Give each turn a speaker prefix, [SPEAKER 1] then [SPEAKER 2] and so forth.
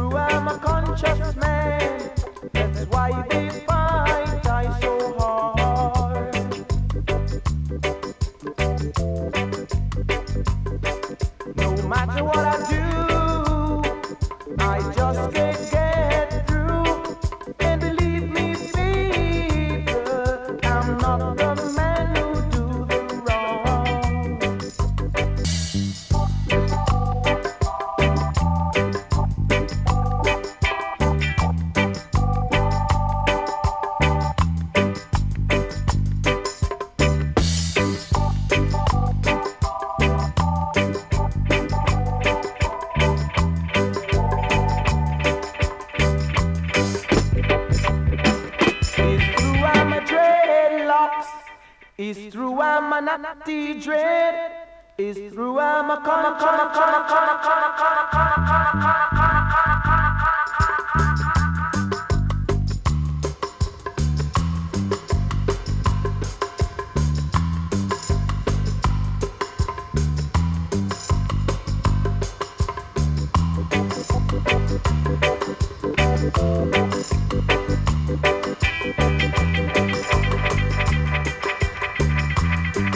[SPEAKER 1] true, I'm a conscious man. That's why they fight I so hard. No matter what I do, I just can't get through. And believe me, people, I'm not the man who do the wrong. It's true I'm a natty dread. It's true I'm a